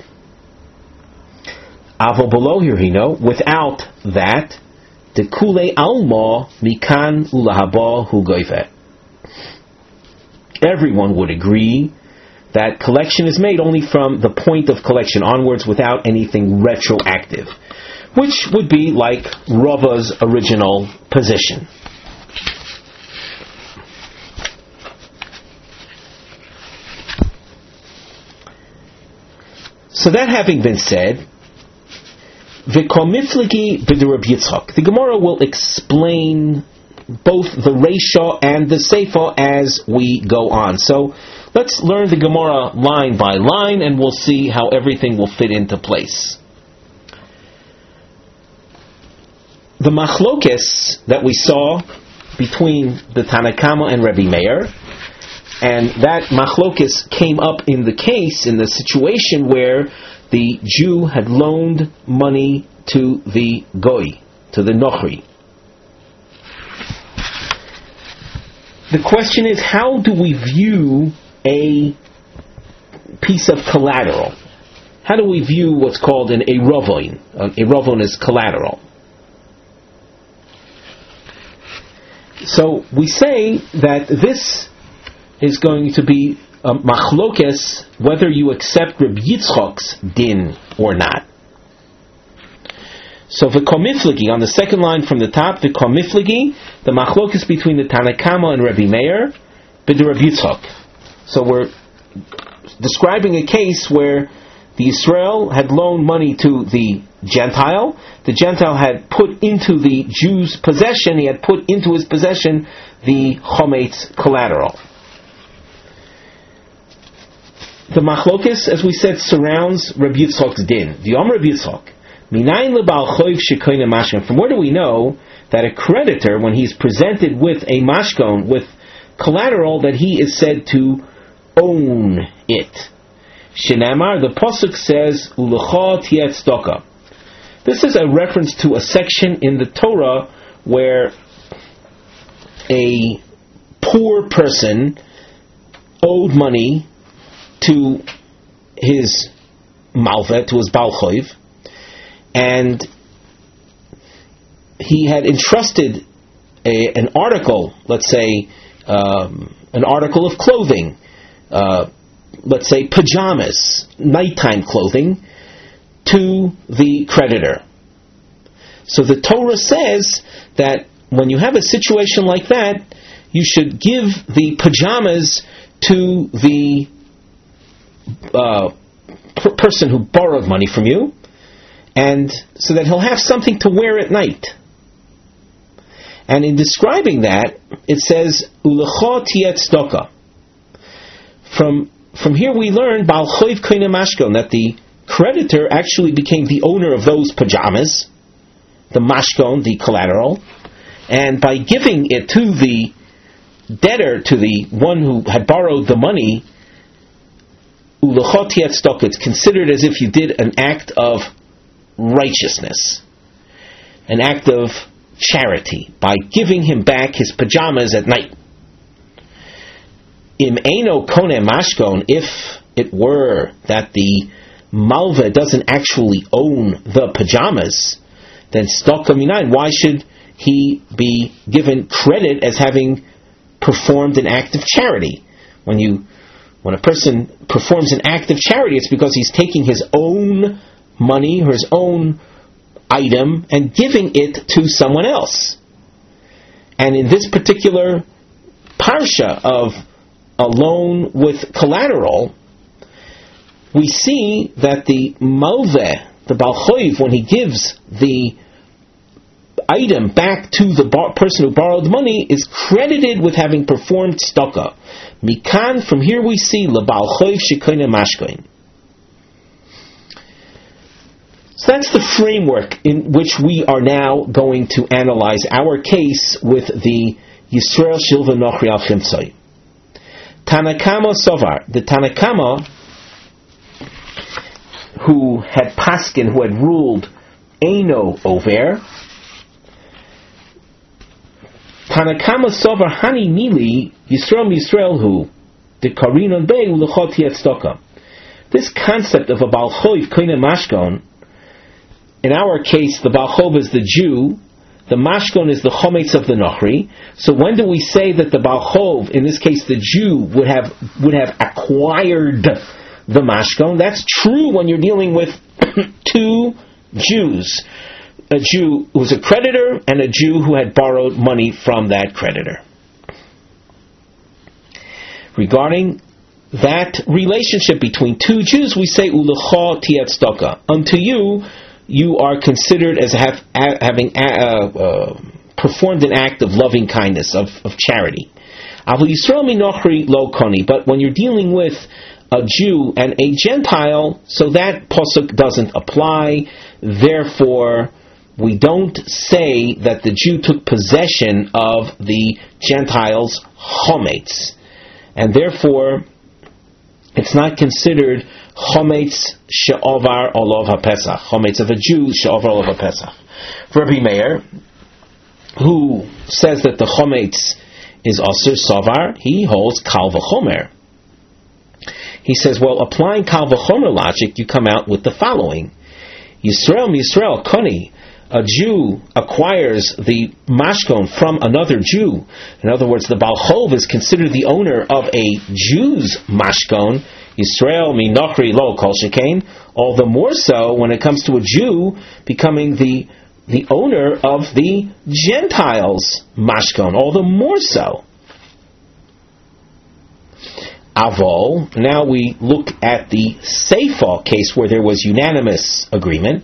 A: Avo below hirhino, without that, dekule alma mikan ulahaba hu goivet. Everyone would agree that collection is made only from the point of collection onwards without anything retroactive, which would be like Rava's original position. So that having been said, the Gemara will explain both the Reisha and the Seifa as we go on. So let's learn the Gemara line by line, and we'll see how everything will fit into place. The machlokes that we saw between the Tanakama and Rebbe Meir, and that machlokes came up in the case, in the situation where the Jew had loaned money to the Goy, to the Nochri. The question is, how do we view a piece of collateral? How do we view what's called an erovoin? An erovoin is collateral. So we say that this is going to be a machlokes whether you accept Reb Yitzchok's din or not. So v'komiflegi, on the second line from the top, v'komiflegi, the machlokes between the Tanakama and Rebbe Meir, b'de Reb Yitzchok. So we're describing a case where the Israel had loaned money to the Gentile. The Gentile had put into the Jew's possession, he had put into his possession the chometz collateral. The machlokes, as we said, surrounds Reb Yitzchok's din. The Om Reb Yitzchok. From where do we know that a creditor, when he's presented with a mashkon, with collateral, that he is said to own it? Shinamar, the pasuk says, "Ulecha tiet tzedakah." This is a reference to a section in the Torah where a poor person owed money to his malveh, to his Baal Choiv, and he had entrusted a, an article, let's say, um, an article of clothing, uh, let's say pajamas, nighttime clothing, to the creditor. So the Torah says that when you have a situation like that, you should give the pajamas to the uh, per- person who borrowed money from you, and so that he'll have something to wear at night. And in describing that, it says, Ulecha tiet tzedakah. From from here we learn Baal Choiv Koine Mashkon, that the creditor actually became the owner of those pajamas, the mashkon, the collateral, and by giving it to the debtor, to the one who had borrowed the money, Ulecha tiet tzedakah, it's considered as if you did an act of righteousness, an act of charity, by giving him back his pajamas at night. Im eino kone mashkon, if it were that the malveh doesn't actually own the pajamas, then tzedakah minayin, why should he be given credit as having performed an act of charity? When you, when a person performs an act of charity, it's because he's taking his own money or his own item and giving it to someone else. And in this particular parsha of a loan with collateral, we see that the malveh, the Baal Choiv, when he gives the item back to the bar- person who borrowed money, is credited with having performed tzedakah. Mikan, from here we see le Baal Choiv shekoine mashkoin. So that's the framework in which we are now going to analyze our case with the Yisrael Shilva Nochri al Chimtzai. Tanakama Sovar, the Tanakama who had paskin, who had ruled Eino over, Tanakama Sovar Hani Mili Yisrael Yisrael who the Karinon Bei Ulechot Tzedakah. This concept of a Baal Choiv Koine Mashkon, in our case, the Baal Choiv is the Jew, the Mashkon is the Chometz of the Nochri. So when do we say that the Baal Choiv, in this case the Jew, would have would have acquired the Mashkon? That's true when you're dealing with two Jews, a Jew who was a creditor and a Jew who had borrowed money from that creditor. Regarding that relationship between two Jews, we say Ulecha tiet tzedakah. Unto you, you are considered as have, having uh, uh, performed an act of loving kindness, of, of charity. But when you're dealing with a Jew and a Gentile, so that pasuk doesn't apply. Therefore, we don't say that the Jew took possession of the Gentile's chometz, and therefore it's not considered chometz she'ovar olav haPesach, chometz of a Jew she'ovar olav haPesach. For Rabbi Meir, who says that the chometz is asur savar, he holds kal v'chomer. He says, well, applying kal v'chomer logic, you come out with the following: Yisrael Yisrael koni, a Jew acquires the mashkon from another Jew. In other words, the Baal Chov is considered the owner of a Jew's mashkon. Yisrael mi nochri lo kol shekain. All the more so when it comes to a Jew becoming the the owner of the Gentiles' mashkon. All the more so. Avol. Now we look at the Seifa case where there was unanimous agreement.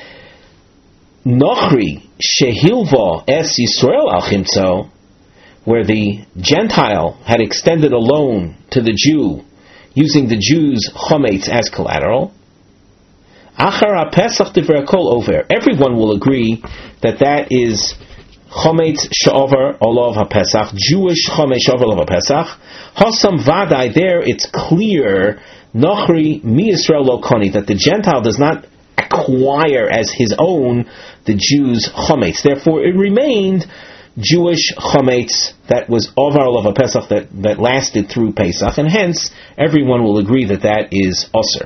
A: Nochri shehilva es Yisrael al chimtzo, where the Gentile had extended a loan to the Jew using the Jew's chometz as collateral. Achar Pesach divrei kol over. Everyone will agree that that is chometz she'over olav haPesach, Jewish chometz she'over olav haPesach. Hasam vadai, there it's clear, Nochri mi Yisrael lo koni, that the Gentile does not acquire as his own the Jew's chometz. Therefore, it remained Jewish chometz that was over olav haPesach, that, that lasted through Pesach, and hence everyone will agree that that is osir.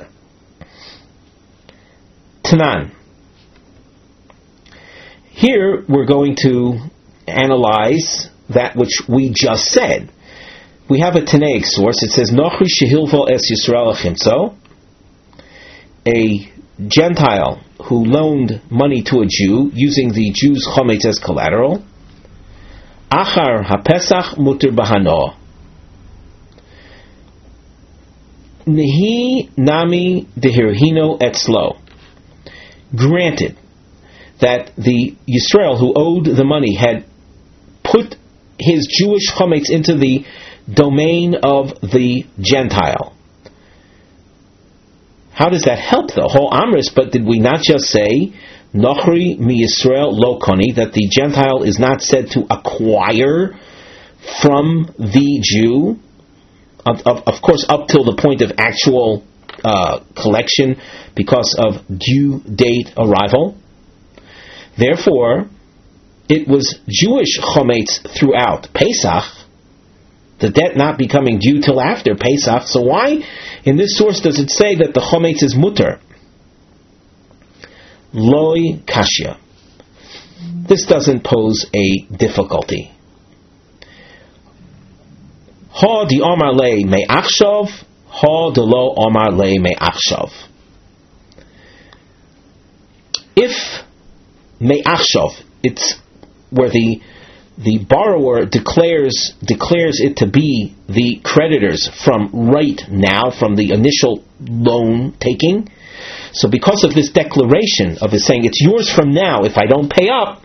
A: Tanan. Here we're going to analyze that which we just said. We have a Tanaic source. It says, Nochri shehilvo es Yisrael chimtzo, a Gentile who loaned money to a Jew using the Jew's chometz as collateral. Achar haPesach muter bahano. Nehi nami dehirhino etzlo. Granted that the Yisrael who owed the money had put his Jewish chometz into the domain of the Gentile. How does that help the whole Amris? But did we not just say Nochri mi Yisrael lo koni, that the Gentile is not said to acquire from the Jew, of, of, of course up till the point of actual uh, collection because of due date arrival? Therefore, it was Jewish chometz throughout Pesach, the debt not becoming due till after Pesach. So why in this source does it say that the chometz is mutter? Loi kashya. This doesn't pose a difficulty. Ha di omar le me achshav, ha de lo omar le me achshav. If me achshav, it's where the the borrower declares declares it to be the creditors from right now, from the initial loan taking. So because of this declaration of his saying it's yours from now if I don't pay up,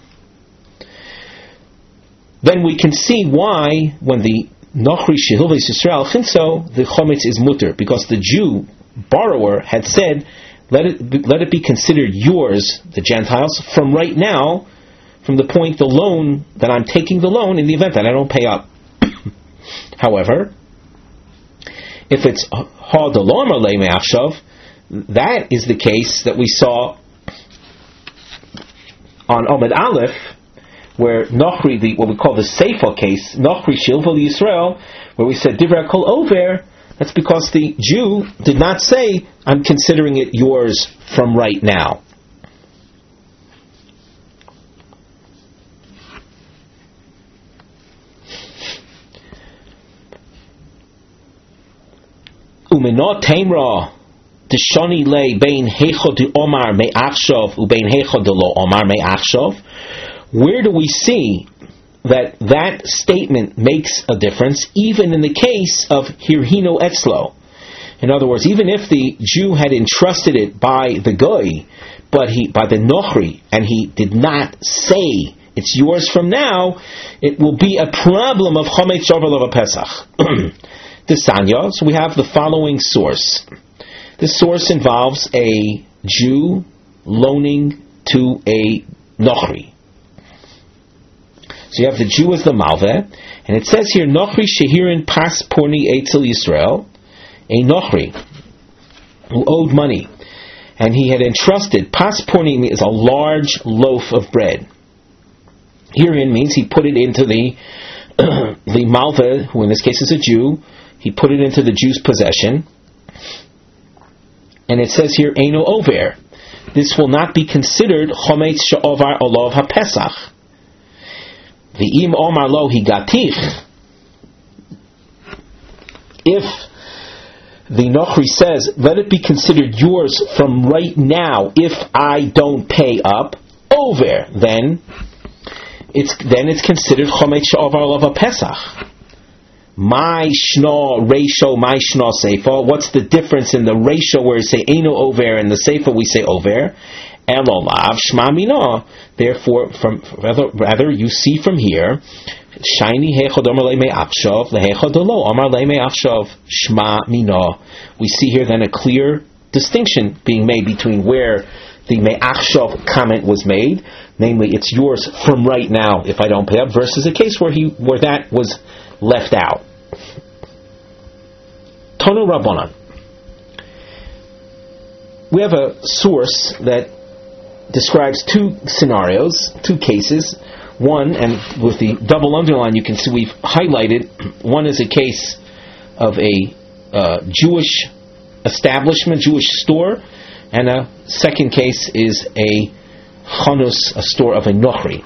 A: then we can see why when the Nochri Shehilves Yisrael Chinso, the chometz is mutter, because the Jew borrower had said, let it be, let it be considered yours, the Gentiles, from right now, from the point the loan that I'm taking the loan in the event that I don't pay up. However, if it's ha de lo amar le me achshav, that is the case that we saw on Omid Aleph, where Nochri, the what we call the Seifa case, Nochri Shilva Yisrael, where we said Divrei Kol Over. That's because the Jew did not say, I'm considering it yours from right now. Umenot Taimra Deshani Le Bein Heichod de Omar Me Achshav Ubein Heichod de Lo Omar Me Achshav. Where do we see that that statement makes a difference, even in the case of Hirhino Etzlo? In other words, even if the Jew had entrusted it by the Goy, but he by the Nochri, and he did not say it's yours from now, it will be a problem of chometz shavar Pesach. The Sanya, so we have the following source. This source involves a Jew loaning to a Nochri. So you have the Jew as the Malveh, and it says here, Nochri shehirin pas porni etzel Yisrael, a Nochri who owed money, and he had entrusted, pas porni is a large loaf of bread. Herein means he put it into the the Malveh, who in this case is a Jew, he put it into the Jew's possession, and it says here, Eino over. This will not be considered chometz she'ovar olav haPesach. The im omar lo higatich. If the Nochri says, let it be considered yours from right now if I don't pay up, over, then it's then it's considered chometz she'ovar olav haPesach. My shno ratio, my shno seifa. What's the difference in the ratio where we say eno over and the seifa we say over? Elolav shma mino. Therefore, from rather, rather you see from here, shiny heichod omar le me achshav leheichod lo omar le me achshav shma mino. We see here then a clear distinction being made between where the me achshav comment was made, namely it's yours from right now if I don't pay up, versus a case where he where that was left out. Tonu Rabbanan. We have a source that describes two scenarios, two cases. One, and with the double underline, you can see we've highlighted. One is a case of a uh, Jewish establishment, Jewish store, and a second case is a chanus, a store of a nochri.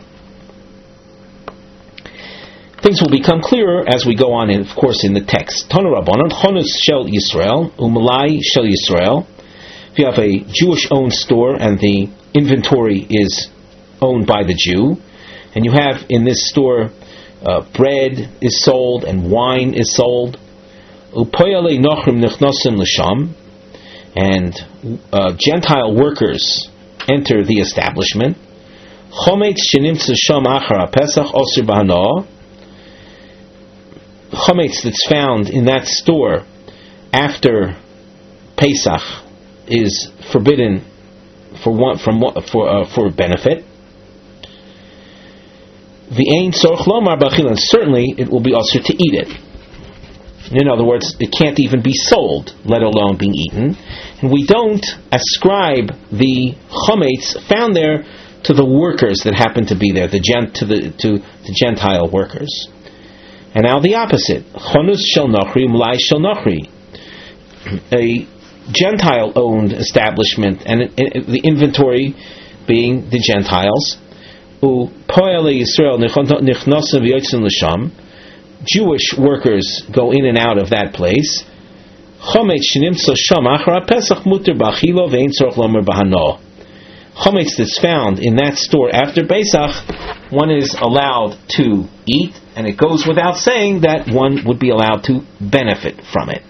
A: Things will become clearer as we go on, in, of course, in the text. Tanu Rabbanan, Chonus Shel Yisrael, Umalai Shel Yisrael. If you have a Jewish-owned store and the inventory is owned by the Jew, and you have in this store uh, bread is sold and wine is sold, Upoyale Nochrim Nechnosim L'Sham, and uh, Gentile workers enter the establishment. Chometz Shenimtza Sham Achar HaPesach Osir B'Hanoah. Chometz that's found in that store after Pesach is forbidden for one from for uh, for benefit. The ein tzorch lomar b'achilan, certainly it will be also to eat it. In other words, it can't even be sold, let alone being eaten. And we don't ascribe the chometz found there to the workers that happen to be there, the gent to the to the Gentile workers. And now the opposite. Chonus shel nochri, mulai shel nochri. A Gentile-owned establishment, and it, it, the inventory being the Gentiles. U po'ele Yisrael nichnosim v'yotzim l'sham. Jewish workers go in and out of that place. Chometz shenimtza sham achar Pesach muter b'achilo ve'ein tzorach lomer b'hano. Chometz that's found in that store after Pesach, one is allowed to eat, and it goes without saying that one would be allowed to benefit from it.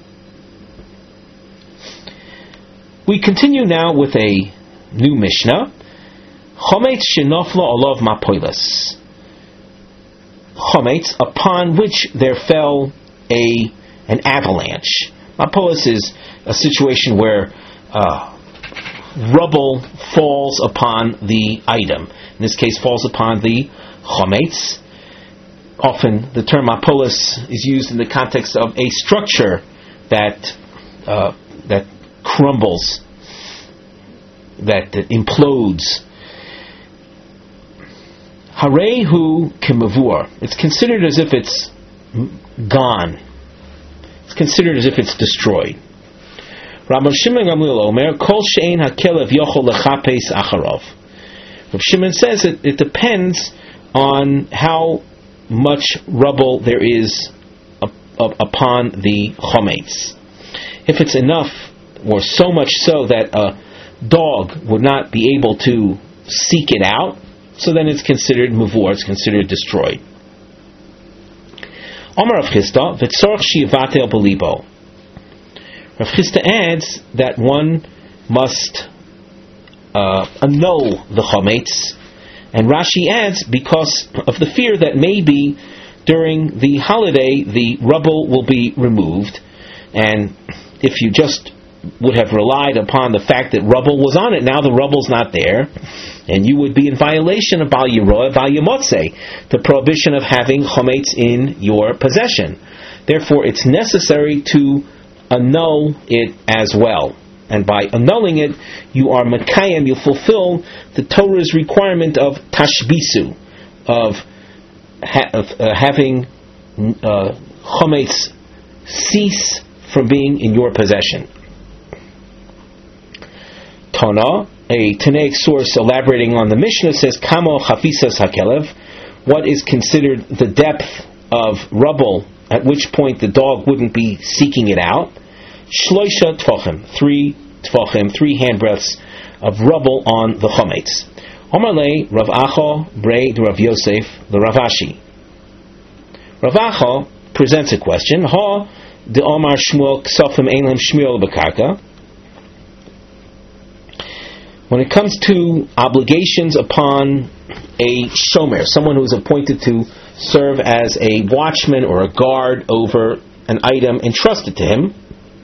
A: We continue now with a new Mishnah. Chometz shenofla olav mapoilas. Chometz upon which there fell a an avalanche. Mapolis is a situation where uh, rubble falls upon the item. In this case, falls upon the chometz. Often, the term mapolis is used in the context of a structure that uh, that crumbles, that implodes. Harehu kemavur. It's considered as if it's gone. It's considered as if it's destroyed. Rabbi Shimon Gamliel Omer, Kol she'ein hakelev yochol lechapes acharov. Rabbi Shimon says it, it depends on how much rubble there is up, up, upon the chometz. If it's enough, or so much so that a dog would not be able to seek it out, so then it's considered mavur, it's considered destroyed. Omar Rav Chisda, v'tzorach shivatel b'libo. Rav Chisda adds that one must uh, annul the chometz And Rashi adds, because of the fear that maybe during the holiday the rubble will be removed, and if you just would have relied upon the fact that rubble was on it, now the rubble's not there, and you would be in violation of Bal Yeroah, Bal Yemotze, the prohibition of having chometz in your possession. Therefore, it's necessary to annul it as well. And by annulling it, you are Mekayim, you fulfill the Torah's requirement of Tashbisu, of, ha- of uh, having uh, chometz cease from being in your possession. Tana, a Tanaic source elaborating on the Mishnah, says, Kamo chafisas hakelev, what is considered the depth of rubble, at which point the dog wouldn't be seeking it out. Shloisha tfachim, three tfachim, three handbreadths of rubble on the chometz. Omarle Rav Acha Brei de Rav Yosef the Rav Ashi. Rav Acha presents a question. Ha de Omar Shmuel ksafim einlam shmuel b'karka. When it comes to obligations upon a shomer, someone who is appointed to serve as a watchman or a guard over an item entrusted to him,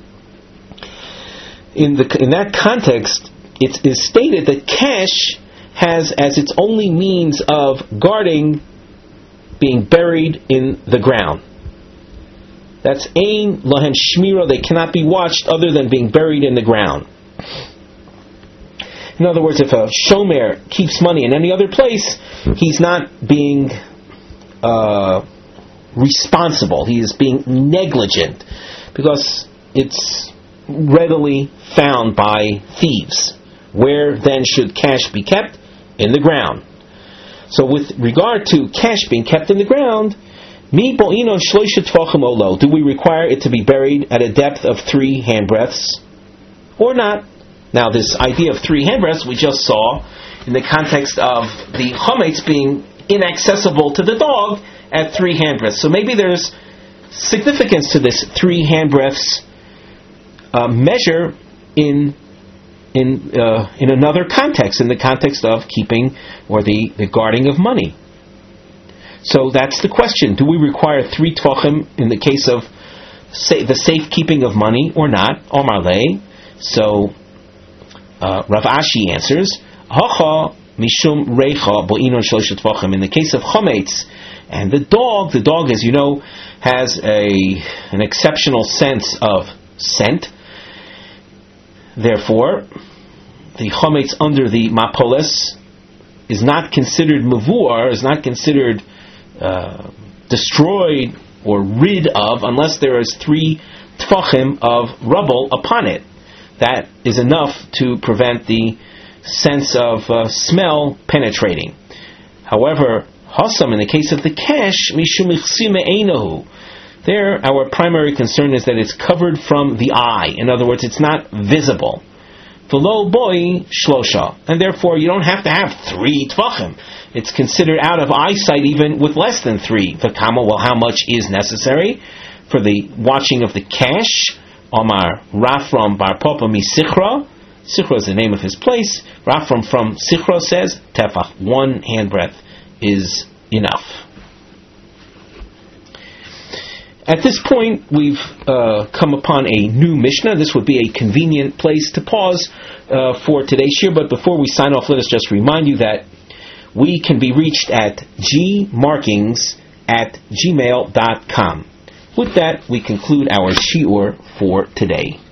A: in the in that context, it is stated that cash has as its only means of guarding being buried in the ground. That's ein lahem shmira, they cannot be watched other than being buried in the ground. In other words, if a shomer keeps money in any other place, he's not being uh, responsible. He is being negligent because it's readily found by thieves. Where then should cash be kept? In the ground. So with regard to cash being kept in the ground, mi bo'ino shloisha tvachim olo, do we require it to be buried at a depth of three handbreadths or not? Now, this idea of three handbreadths we just saw in the context of the chometz being inaccessible to the dog at three handbreadths. So maybe there's significance to this three handbreadths uh, measure in in uh, in another context, in the context of keeping or the, the guarding of money. So that's the question: do we require three tvachim in the case of say, the safekeeping of money or not? Omar lei. So. Uh, Rav Ashi answers, Hacha mishum reicha bo'inun shlosh tvachim. In the case of chometz and the dog, the dog, as you know, has a an exceptional sense of scent. Therefore, the chometz under the mapoles is not considered mavuar, is not considered uh, destroyed or rid of unless there is three tfachim of rubble upon it. That is enough to prevent the sense of uh, smell penetrating. However, Hasam, in the case of the cash, mishum ichsime einahu, there our primary concern is that it's covered from the eye. In other words, it's not visible. V'lo boi shlosha, and therefore you don't have to have three tvachim. It's considered out of eyesight even with less than three. V'kama, well, how much is necessary for the watching of the cash? Omar Rafram Bar Papa mi Sichra. Sichra is the name of his place. Rafram from Sichra says, Tefach, one handbreadth is enough. At this point, we've uh, come upon a new Mishnah. This would be a convenient place to pause uh, for today's shir. But before we sign off, let us just remind you that we can be reached at gmarkings at gmail dot com. With that, we conclude our shiur for today.